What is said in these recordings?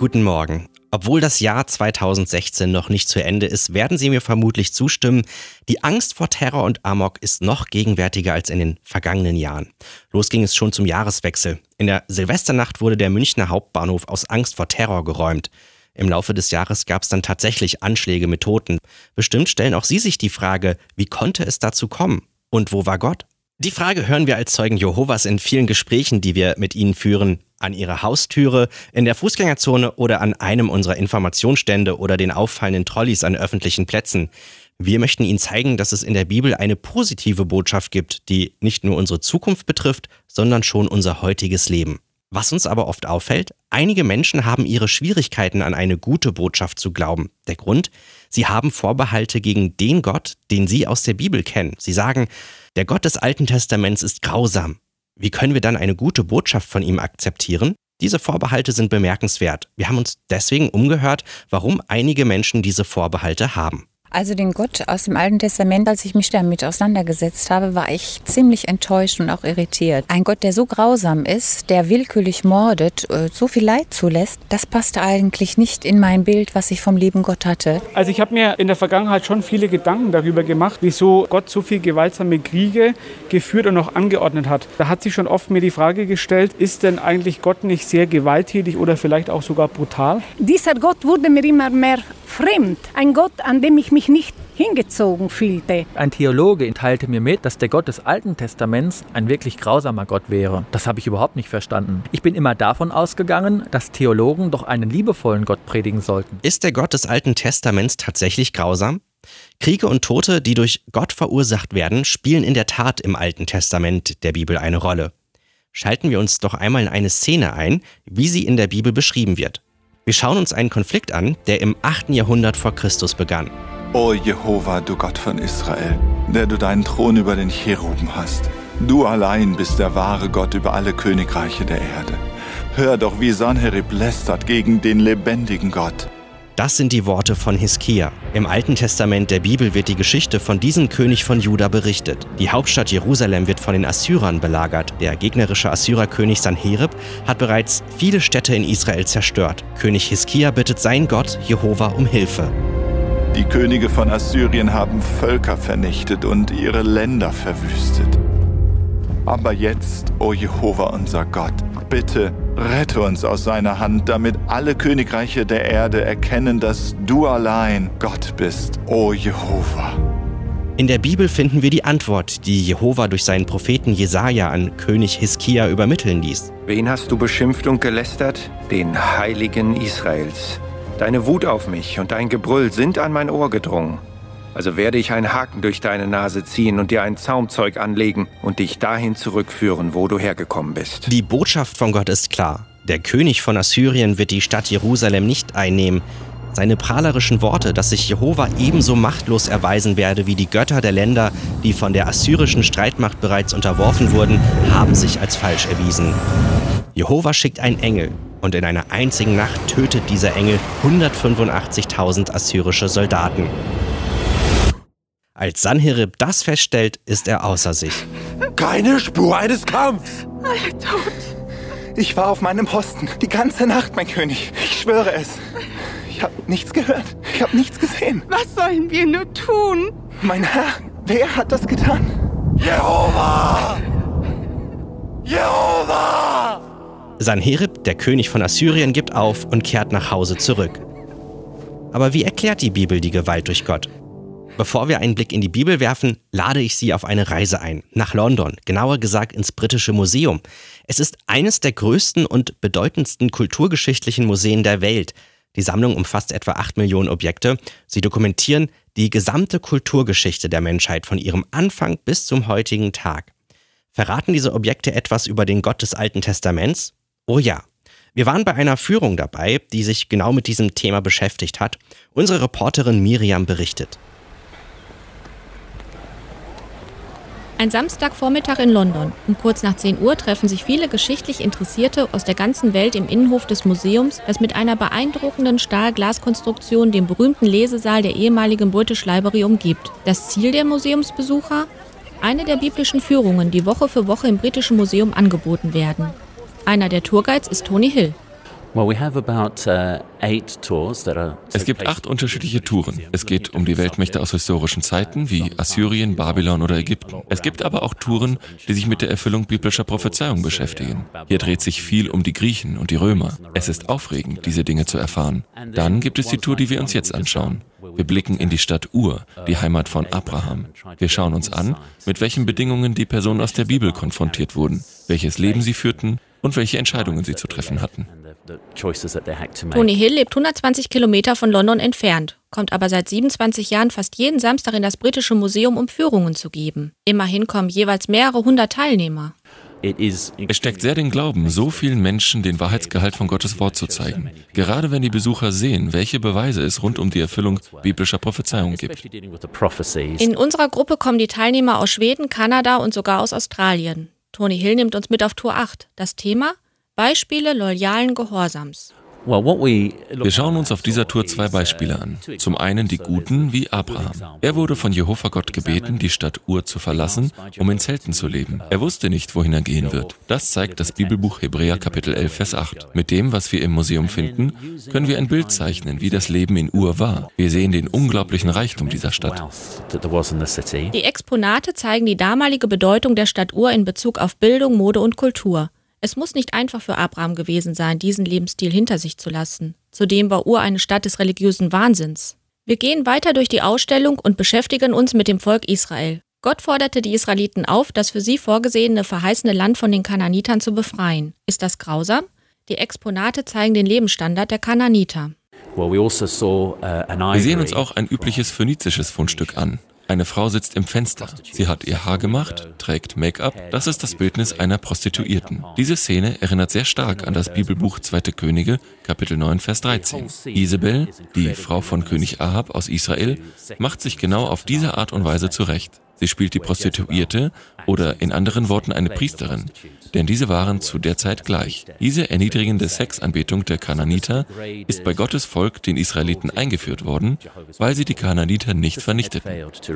Guten Morgen. Obwohl das Jahr 2016 noch nicht zu Ende ist, werden Sie mir vermutlich zustimmen, die Angst vor Terror und Amok ist noch gegenwärtiger als in den vergangenen Jahren. Los ging es schon zum Jahreswechsel. In der Silvesternacht wurde der Münchner Hauptbahnhof aus Angst vor Terror geräumt. Im Laufe des Jahres gab es dann tatsächlich Anschläge mit Toten. Bestimmt stellen auch Sie sich die Frage, wie konnte es dazu kommen? Und wo war Gott? Die Frage hören wir als Zeugen Jehovas in vielen Gesprächen, die wir mit Ihnen führen. An Ihrer Haustüre, in der Fußgängerzone oder an einem unserer Informationsstände oder den auffallenden Trolleys an öffentlichen Plätzen. Wir möchten Ihnen zeigen, dass es in der Bibel eine positive Botschaft gibt, die nicht nur unsere Zukunft betrifft, sondern schon unser heutiges Leben. Was uns aber oft auffällt, einige Menschen haben ihre Schwierigkeiten, an eine gute Botschaft zu glauben. Der Grund? Sie haben Vorbehalte gegen den Gott, den sie aus der Bibel kennen. Sie sagen, der Gott des Alten Testaments ist grausam. Wie können wir dann eine gute Botschaft von ihm akzeptieren? Diese Vorbehalte sind bemerkenswert. Wir haben uns deswegen umgehört, warum einige Menschen diese Vorbehalte haben. Also den Gott aus dem Alten Testament, als ich mich damit auseinandergesetzt habe, war ich ziemlich enttäuscht und auch irritiert. Ein Gott, der so grausam ist, der willkürlich mordet, so viel Leid zulässt, das passte eigentlich nicht in mein Bild, was ich vom lieben Gott hatte. Also ich habe mir in der Vergangenheit schon viele Gedanken darüber gemacht, wieso Gott so viel gewaltsame Kriege geführt und auch angeordnet hat. Da hat sich schon oft mir die Frage gestellt, ist denn eigentlich Gott nicht sehr gewalttätig oder vielleicht auch sogar brutal? Dieser Gott wurde mir immer mehr fremd. Ein Gott, an dem ich mich nicht hingezogen fühlte. Ein Theologe teilte mir mit, dass der Gott des Alten Testaments ein wirklich grausamer Gott wäre. Das habe ich überhaupt nicht verstanden. Ich bin immer davon ausgegangen, dass Theologen doch einen liebevollen Gott predigen sollten. Ist der Gott des Alten Testaments tatsächlich grausam? Kriege und Tote, die durch Gott verursacht werden, spielen in der Tat im Alten Testament der Bibel eine Rolle. Schalten wir uns doch einmal in eine Szene ein, wie sie in der Bibel beschrieben wird. Wir schauen uns einen Konflikt an, der im 8. Jahrhundert vor Christus begann. O Jehova, du Gott von Israel, der du deinen Thron über den Cheruben hast. Du allein bist der wahre Gott über alle Königreiche der Erde. Hör doch, wie Sanherib lästert gegen den lebendigen Gott. Das sind die Worte von Hiskia. Im Alten Testament der Bibel wird die Geschichte von diesem König von Juda berichtet. Die Hauptstadt Jerusalem wird von den Assyrern belagert. Der gegnerische Assyrerkönig Sanherib hat bereits viele Städte in Israel zerstört. König Hiskia bittet seinen Gott, Jehova, um Hilfe. Die Könige von Assyrien haben Völker vernichtet und ihre Länder verwüstet. Aber jetzt, o Jehova, unser Gott, bitte rette uns aus seiner Hand, damit alle Königreiche der Erde erkennen, dass du allein Gott bist, o Jehova. In der Bibel finden wir die Antwort, die Jehova durch seinen Propheten Jesaja an König Hiskia übermitteln ließ. Wen hast du beschimpft und gelästert? Den Heiligen Israels. Deine Wut auf mich und dein Gebrüll sind an mein Ohr gedrungen. Also werde ich einen Haken durch deine Nase ziehen und dir ein Zaumzeug anlegen und dich dahin zurückführen, wo du hergekommen bist. Die Botschaft von Gott ist klar. Der König von Assyrien wird die Stadt Jerusalem nicht einnehmen. Seine prahlerischen Worte, dass sich Jehova ebenso machtlos erweisen werde wie die Götter der Länder, die von der assyrischen Streitmacht bereits unterworfen wurden, haben sich als falsch erwiesen. Jehova schickt einen Engel und in einer einzigen Nacht tötet dieser Engel 185.000 assyrische Soldaten. Als Sanherib das feststellt, ist er außer sich. Keine Spur eines Kampfs! Alle tot. Ich war auf meinem Posten, die ganze Nacht, mein König. Ich schwöre es. Ich habe nichts gehört. Ich habe nichts gesehen. Was sollen wir nur tun? Mein Herr, wer hat das getan? Jehova! Jehova! Sanherib, der König von Assyrien, gibt auf und kehrt nach Hause zurück. Aber wie erklärt die Bibel die Gewalt durch Gott? Bevor wir einen Blick in die Bibel werfen, lade ich Sie auf eine Reise ein. Nach London, genauer gesagt ins Britische Museum. Es ist eines der größten und bedeutendsten kulturgeschichtlichen Museen der Welt. Die Sammlung umfasst etwa 8 Millionen Objekte. Sie dokumentieren die gesamte Kulturgeschichte der Menschheit von ihrem Anfang bis zum heutigen Tag. Verraten diese Objekte etwas über den Gott des Alten Testaments? Oh ja. Wir waren bei einer Führung dabei, die sich genau mit diesem Thema beschäftigt hat. Unsere Reporterin Miriam berichtet. Ein Samstagvormittag in London. Um kurz nach 10 Uhr treffen sich viele geschichtlich Interessierte aus der ganzen Welt im Innenhof des Museums, das mit einer beeindruckenden Stahl-Glas-Konstruktion den berühmten Lesesaal der ehemaligen British Library umgibt. Das Ziel der Museumsbesucher? Eine der biblischen Führungen, die Woche für Woche im Britischen Museum angeboten werden. Einer der Tourguides ist Tony Hill. Es gibt 8 unterschiedliche Touren. Es geht um die Weltmächte aus historischen Zeiten wie Assyrien, Babylon oder Ägypten. Es gibt aber auch Touren, die sich mit der Erfüllung biblischer Prophezeiungen beschäftigen. Hier dreht sich viel um die Griechen und die Römer. Es ist aufregend, diese Dinge zu erfahren. Dann gibt es die Tour, die wir uns jetzt anschauen. Wir blicken in die Stadt Ur, die Heimat von Abraham. Wir schauen uns an, mit welchen Bedingungen die Personen aus der Bibel konfrontiert wurden, welches Leben sie führten und welche Entscheidungen sie zu treffen hatten. Tony Hill lebt 120 Kilometer von London entfernt, kommt aber seit 27 Jahren fast jeden Samstag in das britische Museum, um Führungen zu geben. Immerhin kommen jeweils mehrere 100 Teilnehmer. Es steckt sehr den Glauben, so vielen Menschen den Wahrheitsgehalt von Gottes Wort zu zeigen. Gerade wenn die Besucher sehen, welche Beweise es rund um die Erfüllung biblischer Prophezeiungen gibt. In unserer Gruppe kommen die Teilnehmer aus Schweden, Kanada und sogar aus Australien. Tony Hill nimmt uns mit auf Tour 8. Das Thema: Beispiele loyalen Gehorsams. Wir schauen uns auf dieser Tour 2 Beispiele an. Zum einen die Guten wie Abraham. Er wurde von Jehova Gott gebeten, die Stadt Ur zu verlassen, um in Zelten zu leben. Er wusste nicht, wohin er gehen wird. Das zeigt das Bibelbuch Hebräer Kapitel 11, Vers 8. Mit dem, was wir im Museum finden, können wir ein Bild zeichnen, wie das Leben in Ur war. Wir sehen den unglaublichen Reichtum dieser Stadt. Die Exponate zeigen die damalige Bedeutung der Stadt Ur in Bezug auf Bildung, Mode und Kultur. Es muss nicht einfach für Abraham gewesen sein, diesen Lebensstil hinter sich zu lassen. Zudem war Ur eine Stadt des religiösen Wahnsinns. Wir gehen weiter durch die Ausstellung und beschäftigen uns mit dem Volk Israel. Gott forderte die Israeliten auf, das für sie vorgesehene verheißene Land von den Kanaanitern zu befreien. Ist das grausam? Die Exponate zeigen den Lebensstandard der Kanaaniter. Wir sehen uns auch ein übliches phönizisches Fundstück an. Eine Frau sitzt im Fenster. Sie hat ihr Haar gemacht, trägt Make-up. Das ist das Bildnis einer Prostituierten. Diese Szene erinnert sehr stark an das Bibelbuch 2. Könige, Kapitel 9, Vers 13. Isabel, die Frau von König Ahab aus Israel, macht sich genau auf diese Art und Weise zurecht. Sie spielt die Prostituierte oder in anderen Worten eine Priesterin, denn diese waren zu der Zeit gleich. Diese erniedrigende Sexanbetung der Kanaaniter ist bei Gottes Volk, den Israeliten, eingeführt worden, weil sie die Kanaaniter nicht vernichteten.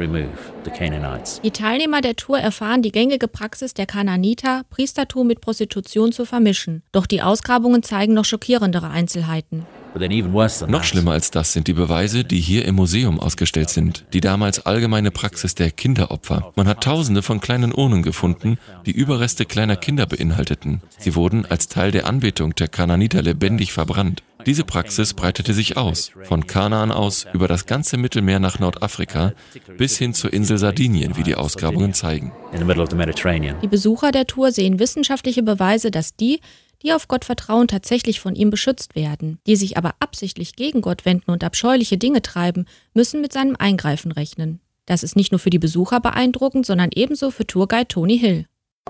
Die Teilnehmer der Tour erfahren die gängige Praxis der Kanaaniter, Priestertum mit Prostitution zu vermischen. Doch die Ausgrabungen zeigen noch schockierendere Einzelheiten. Noch schlimmer als das sind die Beweise, die hier im Museum ausgestellt sind. Die damals allgemeine Praxis der Kinderopfer. Man hat Tausende von kleinen Urnen gefunden, die Überreste kleiner Kinder beinhalteten. Sie wurden als Teil der Anbetung der Kanaaniter lebendig verbrannt. Diese Praxis breitete sich aus, von Kanaan aus über das ganze Mittelmeer nach Nordafrika bis hin zur Insel Sardinien, wie die Ausgrabungen zeigen. Die Besucher der Tour sehen wissenschaftliche Beweise, dass die auf Gott vertrauen, tatsächlich von ihm beschützt werden. Die sich aber absichtlich gegen Gott wenden und abscheuliche Dinge treiben, müssen mit seinem Eingreifen rechnen. Das ist nicht nur für die Besucher beeindruckend, sondern ebenso für Tourguide Tony Hill.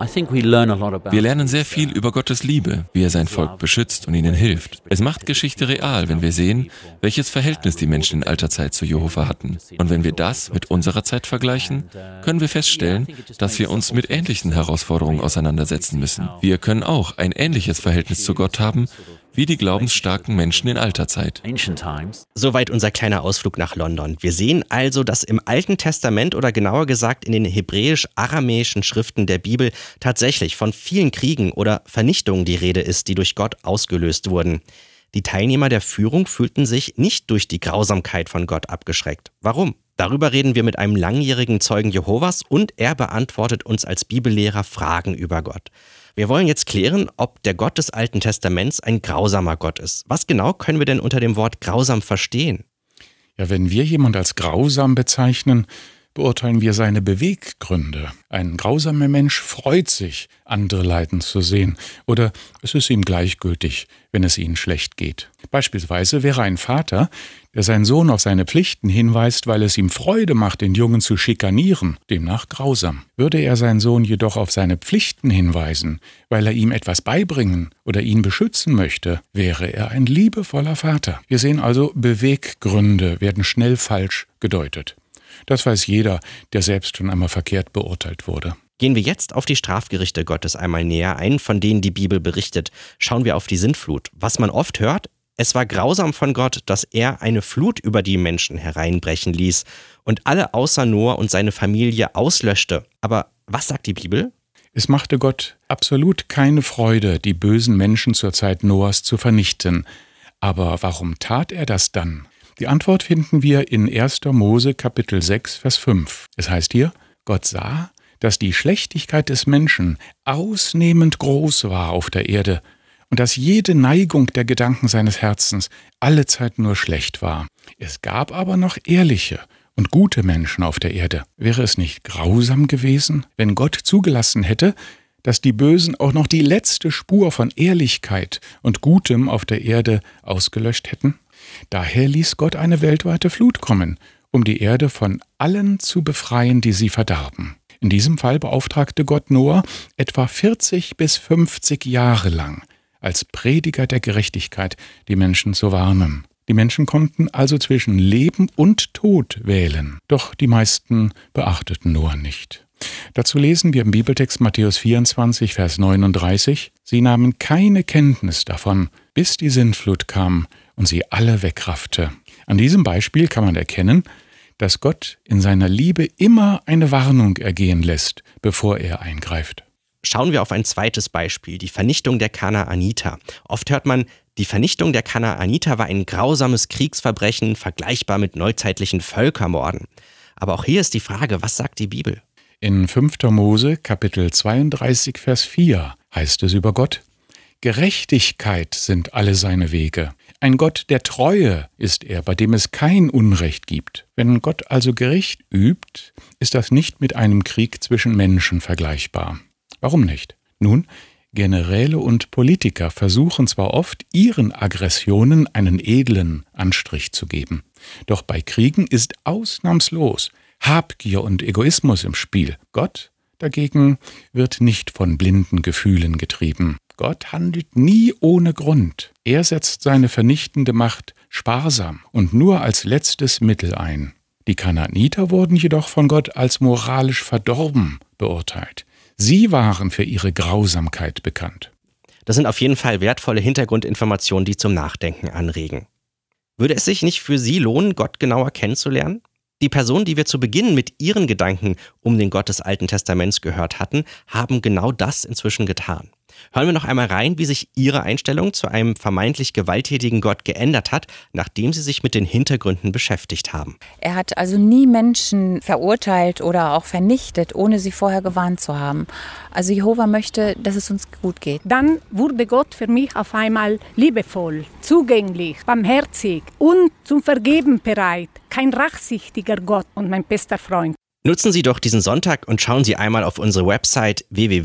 Wir lernen sehr viel über Gottes Liebe, wie er sein Volk beschützt und ihnen hilft. Es macht Geschichte real, wenn wir sehen, welches Verhältnis die Menschen in alter Zeit zu Jehova hatten. Und wenn wir das mit unserer Zeit vergleichen, können wir feststellen, dass wir uns mit ähnlichen Herausforderungen auseinandersetzen müssen. Wir können auch ein ähnliches Verhältnis zu Gott haben, wie die glaubensstarken Menschen in alter Zeit. Soweit unser kleiner Ausflug nach London. Wir sehen also, dass im Alten Testament oder genauer gesagt in den hebräisch-aramäischen Schriften der Bibel tatsächlich von vielen Kriegen oder Vernichtungen die Rede ist, die durch Gott ausgelöst wurden. Die Teilnehmer der Führung fühlten sich nicht durch die Grausamkeit von Gott abgeschreckt. Warum? Darüber reden wir mit einem langjährigen Zeugen Jehovas und er beantwortet uns als Bibellehrer Fragen über Gott. Wir wollen jetzt klären, ob der Gott des Alten Testaments ein grausamer Gott ist. Was genau können wir denn unter dem Wort grausam verstehen? Ja, wenn wir jemand als grausam bezeichnen, beurteilen wir seine Beweggründe. Ein grausamer Mensch freut sich, andere leiden zu sehen, oder es ist ihm gleichgültig, wenn es ihnen schlecht geht. Beispielsweise wäre ein Vater, der seinen Sohn auf seine Pflichten hinweist, weil es ihm Freude macht, den Jungen zu schikanieren, demnach grausam. Würde er seinen Sohn jedoch auf seine Pflichten hinweisen, weil er ihm etwas beibringen oder ihn beschützen möchte, wäre er ein liebevoller Vater. Wir sehen also, Beweggründe werden schnell falsch gedeutet. Das weiß jeder, der selbst schon einmal verkehrt beurteilt wurde. Gehen wir jetzt auf die Strafgerichte Gottes einmal näher ein, von denen die Bibel berichtet. Schauen wir auf die Sintflut. Was man oft hört, es war grausam von Gott, dass er eine Flut über die Menschen hereinbrechen ließ und alle außer Noah und seine Familie auslöschte. Aber was sagt die Bibel? Es machte Gott absolut keine Freude, die bösen Menschen zur Zeit Noahs zu vernichten. Aber warum tat er das dann? Die Antwort finden wir in 1. Mose Kapitel 6, Vers 5. Es heißt hier, Gott sah, dass die Schlechtigkeit des Menschen ausnehmend groß war auf der Erde und dass jede Neigung der Gedanken seines Herzens allezeit nur schlecht war. Es gab aber noch ehrliche und gute Menschen auf der Erde. Wäre es nicht grausam gewesen, wenn Gott zugelassen hätte, dass die Bösen auch noch die letzte Spur von Ehrlichkeit und Gutem auf der Erde ausgelöscht hätten? Daher ließ Gott eine weltweite Flut kommen, um die Erde von allen zu befreien, die sie verdarben. In diesem Fall beauftragte Gott Noah etwa 40 bis 50 Jahre lang als Prediger der Gerechtigkeit die Menschen zu warnen. Die Menschen konnten also zwischen Leben und Tod wählen, doch die meisten beachteten Noah nicht. Dazu lesen wir im Bibeltext Matthäus 24, Vers 39, sie nahmen keine Kenntnis davon, bis die Sintflut kam und sie alle wegraffte. An diesem Beispiel kann man erkennen, dass Gott in seiner Liebe immer eine Warnung ergehen lässt, bevor er eingreift. Schauen wir auf ein zweites Beispiel, die Vernichtung der Kanaaniter. Oft hört man, die Vernichtung der Kanaaniter war ein grausames Kriegsverbrechen, vergleichbar mit neuzeitlichen Völkermorden. Aber auch hier ist die Frage, was sagt die Bibel? In 5. Mose, Kapitel 32, Vers 4 heißt es über Gott: Gerechtigkeit sind alle seine Wege. Ein Gott der Treue ist er, bei dem es kein Unrecht gibt. Wenn Gott also Gericht übt, ist das nicht mit einem Krieg zwischen Menschen vergleichbar. Warum nicht? Nun, Generäle und Politiker versuchen zwar oft, ihren Aggressionen einen edlen Anstrich zu geben. Doch bei Kriegen ist ausnahmslos Habgier und Egoismus im Spiel. Gott dagegen wird nicht von blinden Gefühlen getrieben. Gott handelt nie ohne Grund. Er setzt seine vernichtende Macht sparsam und nur als letztes Mittel ein. Die Kanaaniter wurden jedoch von Gott als moralisch verdorben beurteilt. Sie waren für ihre Grausamkeit bekannt. Das sind auf jeden Fall wertvolle Hintergrundinformationen, die zum Nachdenken anregen. Würde es sich nicht für Sie lohnen, Gott genauer kennenzulernen? Die Personen, die wir zu Beginn mit ihren Gedanken um den Gott des Alten Testaments gehört hatten, haben genau das inzwischen getan. Hören wir noch einmal rein, wie sich Ihre Einstellung zu einem vermeintlich gewalttätigen Gott geändert hat, nachdem Sie sich mit den Hintergründen beschäftigt haben. Er hat also nie Menschen verurteilt oder auch vernichtet, ohne sie vorher gewarnt zu haben. Also Jehova möchte, dass es uns gut geht. Dann wurde Gott für mich auf einmal liebevoll, zugänglich, barmherzig und zum Vergeben bereit. Kein rachsüchtiger Gott und mein bester Freund. Nutzen Sie doch diesen Sonntag und schauen Sie einmal auf unsere Website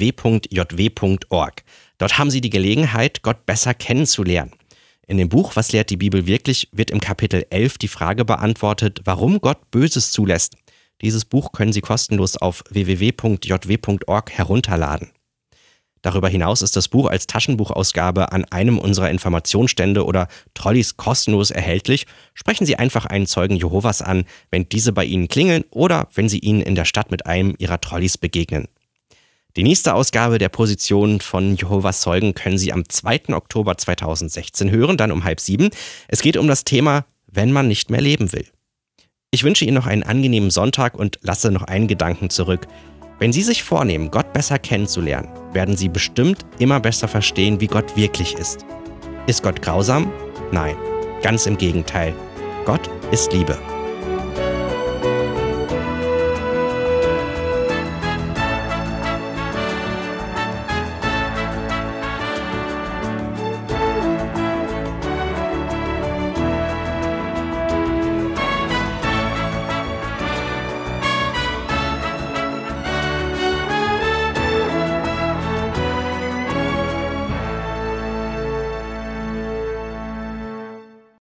www.jw.org. Dort haben Sie die Gelegenheit, Gott besser kennenzulernen. In dem Buch Was lehrt die Bibel wirklich wird im Kapitel 11 die Frage beantwortet, warum Gott Böses zulässt. Dieses Buch können Sie kostenlos auf www.jw.org herunterladen. Darüber hinaus ist das Buch als Taschenbuchausgabe an einem unserer Informationsstände oder Trolleys kostenlos erhältlich. Sprechen Sie einfach einen Zeugen Jehovas an, wenn diese bei Ihnen klingeln oder wenn Sie ihnen in der Stadt mit einem Ihrer Trolleys begegnen. Die nächste Ausgabe der Position von Jehovas Zeugen können Sie am 2. Oktober 2016 hören, dann um 6:30. Es geht um das Thema, wenn man nicht mehr leben will. Ich wünsche Ihnen noch einen angenehmen Sonntag und lasse noch einen Gedanken zurück. Wenn Sie sich vornehmen, Gott besser kennenzulernen, werden Sie bestimmt immer besser verstehen, wie Gott wirklich ist. Ist Gott grausam? Nein, ganz im Gegenteil. Gott ist Liebe.